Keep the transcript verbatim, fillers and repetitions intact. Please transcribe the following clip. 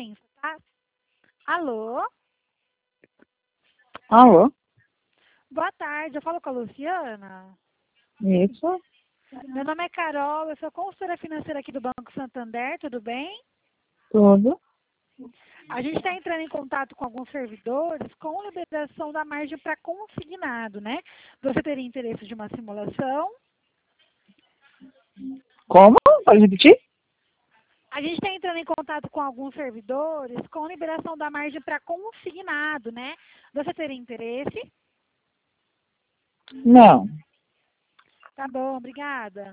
licença, tá? Alô? Alô? Boa tarde, eu falo com a Luciana. Isso? Meu nome é Carol, eu sou consultora financeira aqui do Banco Santander, tudo bem? Tudo? A gente está entrando em contato com alguns servidores com liberação da margem para consignado, né? Você teria interesse de uma simulação? Como? Pode repetir? A gente está entrando em contato com alguns servidores com liberação da margem para consignado, né? Você teria interesse? Não. Tá bom, obrigada.